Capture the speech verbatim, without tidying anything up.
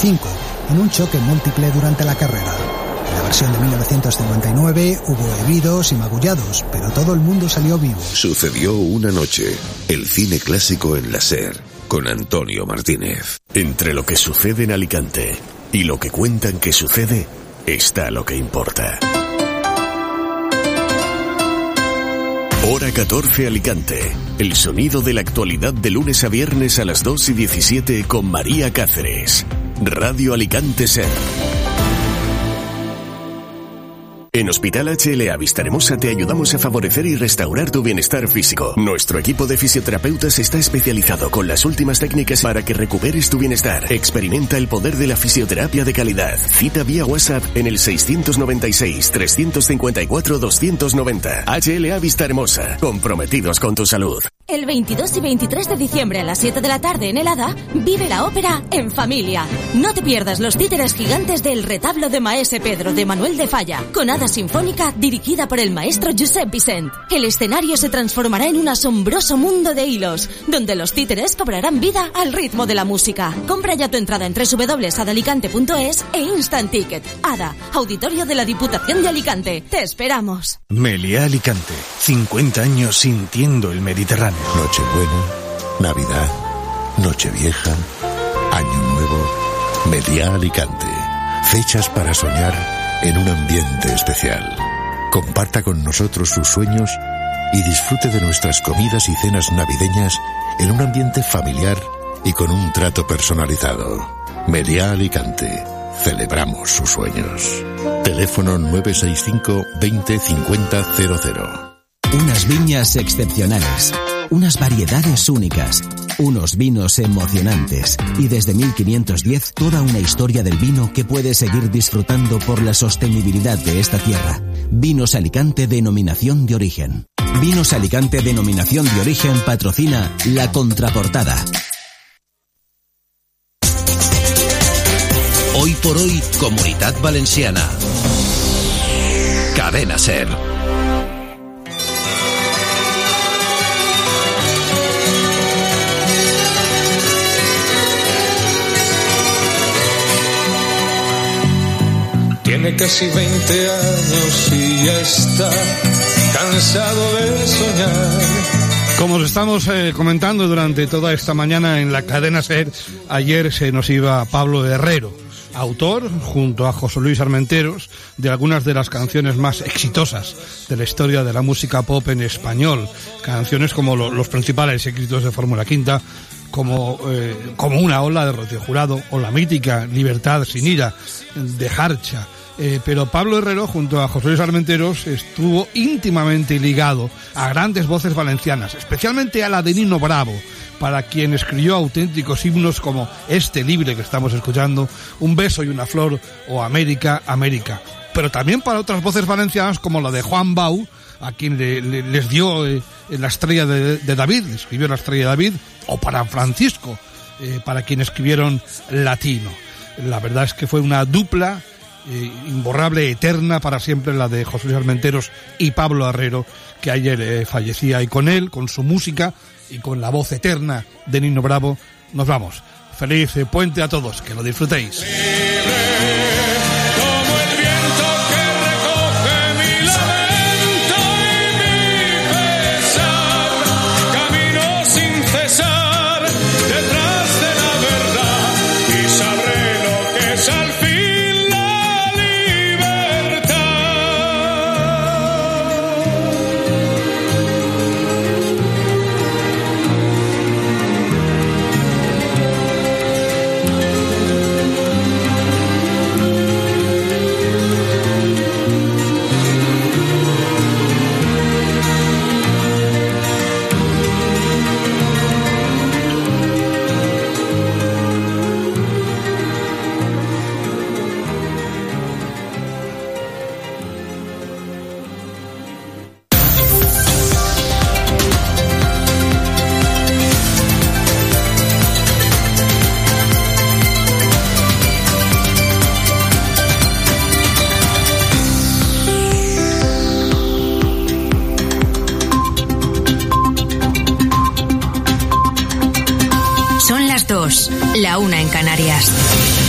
cinco, en un choque múltiple durante la carrera. En la versión de mil novecientos cincuenta y nueve hubo heridos y magullados, pero todo el mundo salió vivo. Sucedió una noche, el cine clásico en la SER, con Antonio Martínez. Entre lo que sucede en Alicante y lo que cuentan que sucede, está lo que importa. Hora catorce Alicante. El sonido de la actualidad de lunes a viernes a las dos y diecisiete con María Cáceres. Radio Alicante SER. En Hospital H L A Vista Hermosa te ayudamos a favorecer y restaurar tu bienestar físico. Nuestro equipo de fisioterapeutas está especializado con las últimas técnicas para que recuperes tu bienestar. Experimenta el poder de la fisioterapia de calidad. Cita vía WhatsApp en el seiscientos noventa y seis, trescientos cincuenta y cuatro, doscientos noventa. H L A Vista Hermosa. Comprometidos con tu salud. El veintidós y veintitrés de diciembre a las siete de la tarde en el Hada, vive la ópera en familia. No te pierdas los títeres gigantes del retablo de Maese Pedro de Manuel de Falla, con Hada Sinfónica dirigida por el maestro Josep Vicent. El escenario se transformará en un asombroso mundo de hilos, donde los títeres cobrarán vida al ritmo de la música. Compra ya tu entrada en doble u doble u doble u punto adalicante punto es e Instant Ticket. Hada, Auditorio de la Diputación de Alicante. Te esperamos. Meliá Alicante, cincuenta años sintiendo el Mediterráneo. Nochebuena, Navidad, Nochevieja, Año Nuevo, Meliá Alicante. Fechas para soñar en un ambiente especial. Comparta con nosotros sus sueños y disfrute de nuestras comidas y cenas navideñas en un ambiente familiar y con un trato personalizado. Meliá Alicante. Celebramos sus sueños. Teléfono nueve seis cinco, veinte, cincuenta, cero cero. Unas viñas excepcionales, unas variedades únicas, unos vinos emocionantes y desde mil quinientos diez toda una historia del vino que puedes seguir disfrutando por la sostenibilidad de esta tierra. Vinos Alicante Denominación de Origen. Vinos Alicante Denominación de Origen patrocina La Contraportada. Hoy por hoy, Comunitat Valenciana. Cadena SER. Tiene casi veinte años y ya está cansado de soñar. Como os estamos eh, comentando durante toda esta mañana en la cadena SER, ayer se nos iba Pablo Herrero, autor, junto a José Luis Armenteros, de algunas de las canciones más exitosas de la historia de la música pop en español. Canciones como lo, los principales éxitos de Fórmula Quinta, como eh, como Una ola de Rocío Jurado, o la mítica Libertad sin ira de Jarcha. Eh, pero Pablo Herrero, junto a José Luis Armenteros, estuvo íntimamente ligado a grandes voces valencianas, especialmente a la de Nino Bravo, para quien escribió auténticos himnos como este libre que estamos escuchando, Un beso y una flor, o América, América. Pero también para otras voces valencianas como la de Juan Bau, a quien le, le, les dio eh, la estrella de, de David, escribió la estrella de David, o para Francisco, eh, para quien escribieron Latino. La verdad es que fue una dupla eh, imborrable, eterna, para siempre, la de José Luis Armenteros y Pablo Herrero, que ayer eh, fallecía, y con él, con su música y con la voz eterna de Nino Bravo, nos vamos. Feliz eh, puente a todos, que lo disfrutéis. La una en Canarias.